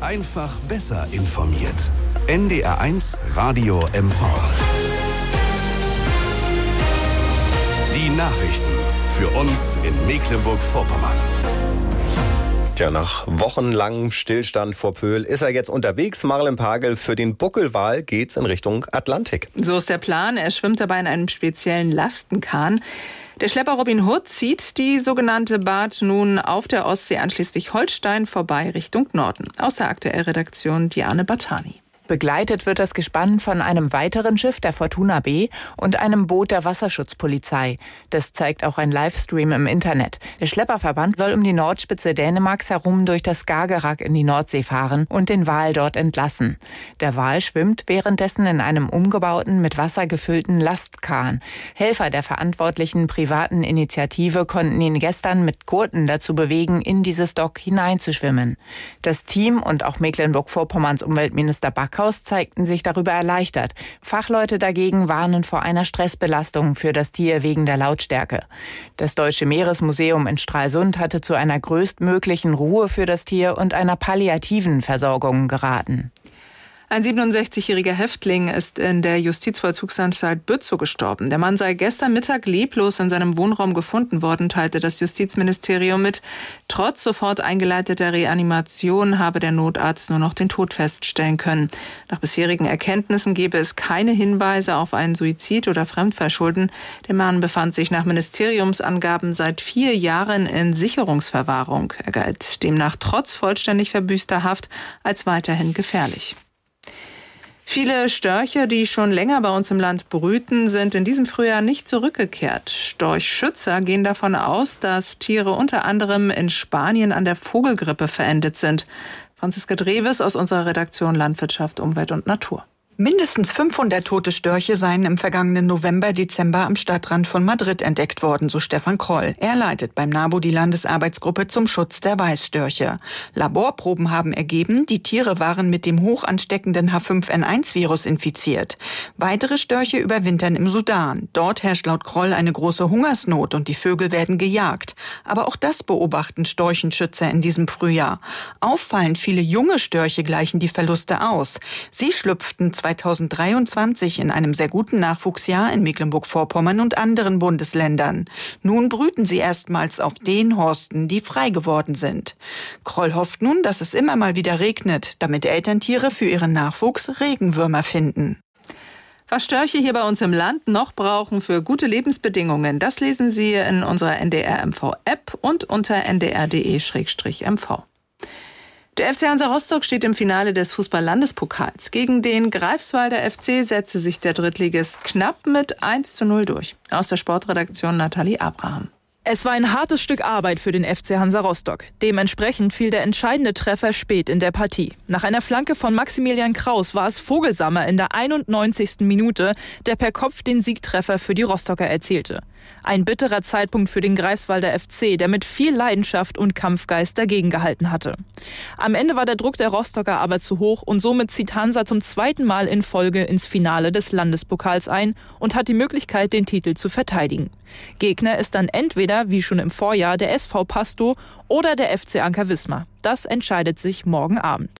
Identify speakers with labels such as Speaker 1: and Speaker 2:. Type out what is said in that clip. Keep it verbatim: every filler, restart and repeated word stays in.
Speaker 1: Einfach besser informiert. N D R eins Radio M V. Die Nachrichten für uns in Mecklenburg-Vorpommern.
Speaker 2: Tja, nach wochenlangem Stillstand vor Pöhl ist er jetzt unterwegs. Marlen Pagel, für den Buckelwal geht's in Richtung Atlantik.
Speaker 3: So ist der Plan. Er schwimmt dabei in einem speziellen Lastenkahn. Der Schlepper Robin Hood zieht die sogenannte Barge nun auf der Ostsee an Schleswig-Holstein vorbei Richtung Norden. Aus der Aktuellredaktion Diane Battani.
Speaker 4: Begleitet wird das Gespann von einem weiteren Schiff, der Fortuna B, und einem Boot der Wasserschutzpolizei. Das zeigt auch ein Livestream im Internet. Der Schlepperverband soll um die Nordspitze Dänemarks herum durch das Skagerrak in die Nordsee fahren und den Wal dort entlassen. Der Wal schwimmt währenddessen in einem umgebauten, mit Wasser gefüllten Lastkahn. Helfer der verantwortlichen privaten Initiative konnten ihn gestern mit Gurten dazu bewegen, in dieses Dock hineinzuschwimmen. Das Team und auch Mecklenburg-Vorpommerns Umweltminister Backhaus zeigten sich darüber erleichtert. Fachleute dagegen warnen vor einer Stressbelastung für das Tier wegen der Lautstärke. Das Deutsche Meeresmuseum in Stralsund hatte zu einer größtmöglichen Ruhe für das Tier und einer palliativen Versorgung geraten.
Speaker 3: Ein siebenundsechzigjähriger Häftling ist in der Justizvollzugsanstalt Bützow gestorben. Der Mann sei gestern Mittag leblos in seinem Wohnraum gefunden worden, teilte das Justizministerium mit. Trotz sofort eingeleiteter Reanimation habe der Notarzt nur noch den Tod feststellen können. Nach bisherigen Erkenntnissen gebe es keine Hinweise auf einen Suizid oder Fremdverschulden. Der Mann befand sich nach Ministeriumsangaben seit vier Jahren in Sicherungsverwahrung. Er galt demnach trotz vollständig verbüßter Haft als weiterhin gefährlich. Viele Störche, die schon länger bei uns im Land brüten, sind in diesem Frühjahr nicht zurückgekehrt. Storchschützer gehen davon aus, dass Tiere unter anderem in Spanien an der Vogelgrippe verendet sind. Franziska Dreves aus unserer Redaktion Landwirtschaft, Umwelt und Natur.
Speaker 5: Mindestens fünfhundert tote Störche seien im vergangenen November, Dezember am Stadtrand von Madrid entdeckt worden, so Stefan Kroll. Er leitet beim NABU die Landesarbeitsgruppe zum Schutz der Weißstörche. Laborproben haben ergeben, die Tiere waren mit dem hoch ansteckenden H fünf N eins Virus infiziert. Weitere Störche überwintern im Sudan. Dort herrscht laut Kroll eine große Hungersnot und die Vögel werden gejagt. Aber auch das beobachten Storchenschützer in diesem Frühjahr. Auffallend viele junge Störche gleichen die Verluste aus. Sie schlüpften zweitausenddreiundzwanzig in einem sehr guten Nachwuchsjahr in Mecklenburg-Vorpommern und anderen Bundesländern. Nun brüten sie erstmals auf den Horsten, die frei geworden sind. Kroll hofft nun, dass es immer mal wieder regnet, damit Elterntiere für ihren Nachwuchs Regenwürmer finden.
Speaker 3: Was Störche hier bei uns im Land noch brauchen für gute Lebensbedingungen, das lesen Sie in unserer N D R M V-App und unter n d r punkt d e slash m v. Der F C Hansa Rostock steht im Finale des Fußball-Landespokals. Gegen den Greifswalder F C setzte sich der Drittligist knapp mit eins zu null durch. Aus der Sportredaktion Nathalie Abraham.
Speaker 6: Es war ein hartes Stück Arbeit für den F C Hansa Rostock. Dementsprechend fiel der entscheidende Treffer spät in der Partie. Nach einer Flanke von Maximilian Kraus war es Vogelsammer in der einundneunzigsten Minute, der per Kopf den Siegtreffer für die Rostocker erzielte. Ein bitterer Zeitpunkt für den Greifswalder F C, der mit viel Leidenschaft und Kampfgeist dagegen gehalten hatte. Am Ende war der Druck der Rostocker aber zu hoch und somit zieht Hansa zum zweiten Mal in Folge ins Finale des Landespokals ein und hat die Möglichkeit, den Titel zu verteidigen. Gegner ist dann entweder, wie schon im Vorjahr, der S V Pastow oder der F C Anker Wismar. Das entscheidet sich morgen Abend.